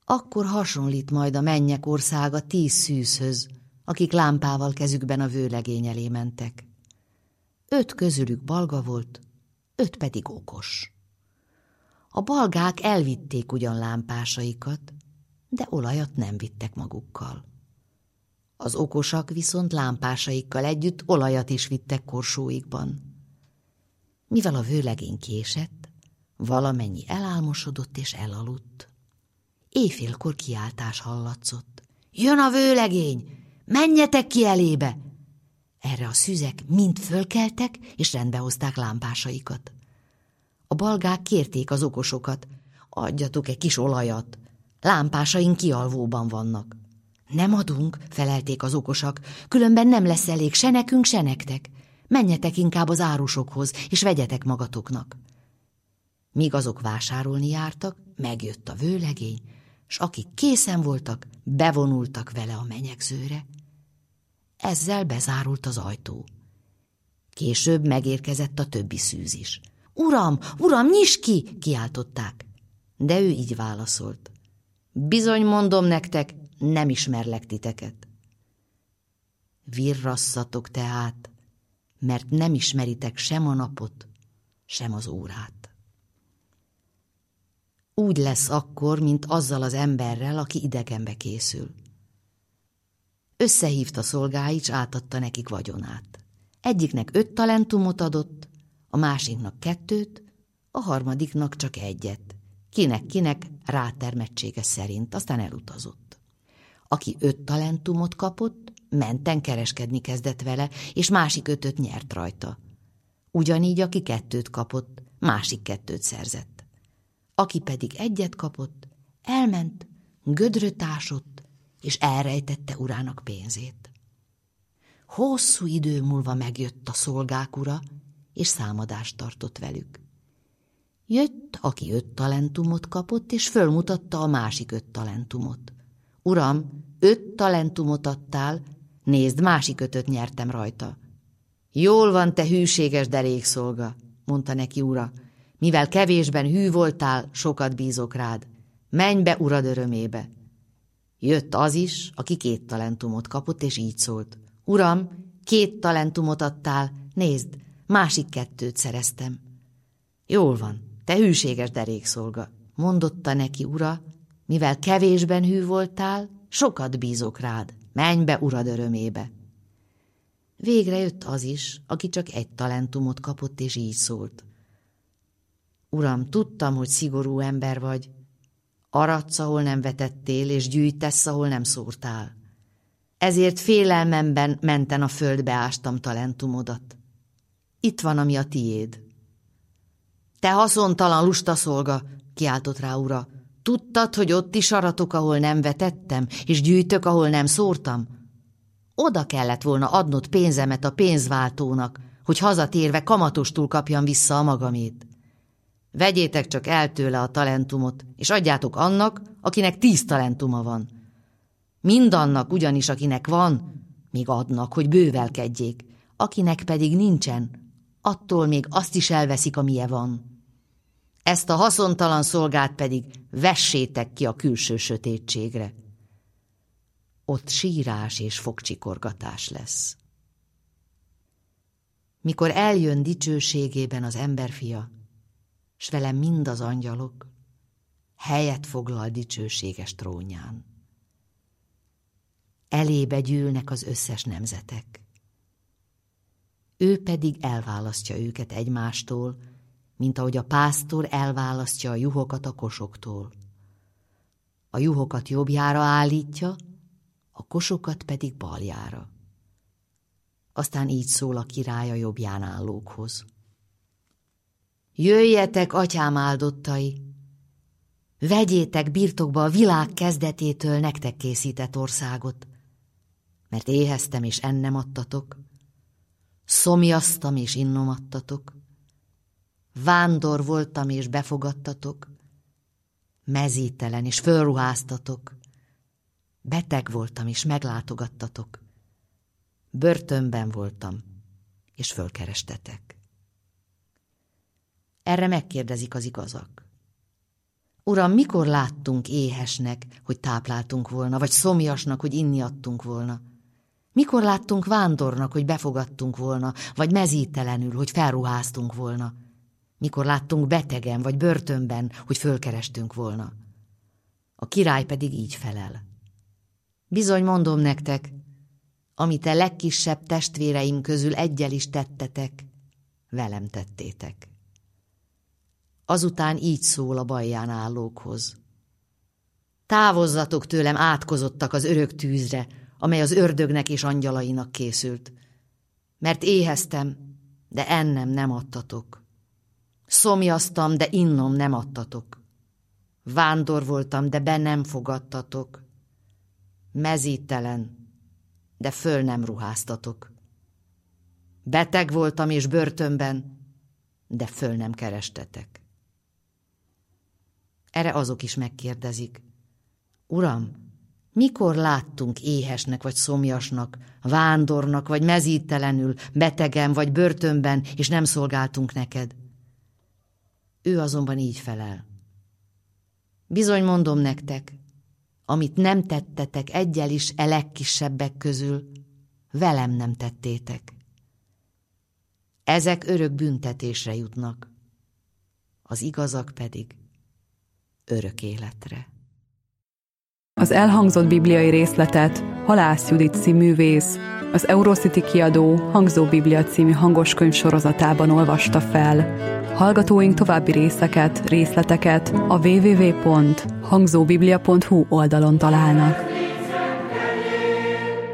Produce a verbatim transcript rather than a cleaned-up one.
Akkor hasonlít majd a mennyek országa tíz szűzhöz, akik lámpával kezükben a vőlegény elé mentek. Öt közülük balga volt, öt pedig okos. A balgák elvitték ugyan lámpásaikat, de olajat nem vittek magukkal. Az okosak viszont lámpásaikkal együtt olajat is vittek korsóikban. Mivel a vőlegény késett, valamennyi elálmosodott és elaludt. Éjfélkor kiáltás hallatszott. Jön a vőlegény! Menjetek ki elébe! Erre a szüzek mind fölkeltek, és rendbe hozták lámpásaikat. A balgák kérték az okosokat, adjatok egy kis olajat, lámpásaink kialvóban vannak. Nem adunk, felelték az okosak, különben nem lesz elég se nekünk, se nektek. Menjetek inkább az árusokhoz, és vegyetek magatoknak. Míg azok vásárolni jártak, megjött a vőlegény, s akik készen voltak, bevonultak vele a menyegzőre. Ezzel bezárult az ajtó. Később megérkezett a többi szűz is. Uram, uram, nyisd ki! Kiáltották. De ő így válaszolt. Bizony mondom nektek, nem ismerlek titeket. Virrasszatok tehát, mert nem ismeritek sem a napot, sem az órát. Úgy lesz akkor, mint azzal az emberrel, aki idegenbe készül. Összehívta szolgáit, s átadta nekik vagyonát. Egyiknek öt talentumot adott, a másiknak kettőt, a harmadiknak csak egyet. Kinek-kinek rátermettsége szerint, aztán elutazott. Aki öt talentumot kapott, menten kereskedni kezdett vele, és másik ötöt nyert rajta. Ugyanígy, aki kettőt kapott, másik kettőt szerzett. Aki pedig egyet kapott, elment, gödröt ásott, és elrejtette urának pénzét. Hosszú idő múlva megjött a szolgák ura, és számadást tartott velük. Jött, aki öt talentumot kapott, és fölmutatta a másik öt talentumot. Uram, öt talentumot adtál, nézd, másik ötöt nyertem rajta. Jól van, te hűséges derékszolga, mondta neki ura, mivel kevésben hű voltál, sokat bízok rád. Menj be urad örömébe. Jött az is, aki két talentumot kapott, és így szólt. Uram, két talentumot adtál, nézd, másik kettőt szereztem. Jól van, te hűséges derékszolga, mondotta neki ura, mivel kevésben hű voltál, sokat bízok rád, menj be urad örömébe. Végre jött az is, aki csak egy talentumot kapott, és így szólt. Uram, tudtam, hogy szigorú ember vagy, aradsz, ahol nem vetettél, és gyűjtesz, ahol nem szórtál. Ezért félelmemben menten a földbe ástam talentumodat. Itt van, ami a tiéd. Te haszontalan lusta szolga, kiáltott rá ura, tudtad, hogy ott is aratok, ahol nem vetettem, és gyűjtök, ahol nem szórtam? Oda kellett volna adnod pénzemet a pénzváltónak, hogy hazatérve kamatostul kapjam vissza a magamét. Vegyétek csak el tőle a talentumot, és adjátok annak, akinek tíz talentuma van. Mindannak ugyanis, akinek van, még adnak, hogy bővelkedjék, akinek pedig nincsen, attól még azt is elveszik, amilyen van. Ezt a haszontalan szolgát pedig vessétek ki a külső sötétségre. Ott sírás és fogcsikorgatás lesz. Mikor eljön dicsőségében az emberfia, s vele mind az angyalok, helyet foglal dicsőséges trónján. Elébe gyűlnek az összes nemzetek. Ő pedig elválasztja őket egymástól, mint ahogy a pásztor elválasztja a juhokat a kosoktól. A juhokat jobbjára állítja, a kosokat pedig baljára. Aztán így szól a király a jobbján állókhoz. Jöjjetek, atyám áldottai! Vegyétek birtokba a világ kezdetétől nektek készített országot, mert éheztem és ennem adtatok, szomjaztam és innom adtatok, vándor voltam és befogadtatok, mezítelen és fölruháztatok, beteg voltam és meglátogattatok, börtönben voltam és fölkerestetek. Erre megkérdezik az igazak. Uram, mikor láttunk éhesnek, hogy tápláltunk volna, vagy szomjasnak, hogy inni adtunk volna? Mikor láttunk vándornak, hogy befogadtunk volna, vagy mezítelenül, hogy felruháztunk volna? Mikor láttunk betegen, vagy börtönben, hogy fölkerestünk volna? A király pedig így felel. Bizony mondom nektek, amit a legkisebb testvéreim közül egyel is tettetek, velem tettétek. Azután így szól a balján állókhoz. Távozzatok tőlem, átkozottak az örök tűzre, amely az ördögnek és angyalainak készült. Mert éheztem, de ennem nem adtatok. Szomjaztam, de innom nem adtatok. Vándor voltam, de be nem fogadtatok. Mezítelen, de föl nem ruháztatok. Beteg voltam és börtönben, de föl nem kerestetek. Erre azok is megkérdezik. Uram, mikor láttunk éhesnek vagy szomjasnak, vándornak vagy mezítelenül, betegen vagy börtönben, és nem szolgáltunk neked? Ő azonban így felel. Bizony mondom nektek, amit nem tettetek egyel is e legkisebbek közül, velem nem tettétek. Ezek örök büntetésre jutnak, az igazak pedig örök életre. Az elhangzott bibliai részletet Halász Judit színművész, az Eurocity kiadó Hangzó Biblia című hangoskönyv sorozatában olvasta fel. Hallgatóink további részeket, részleteket a double-u double-u double-u pont hangzóbiblia pont hu oldalon találnak.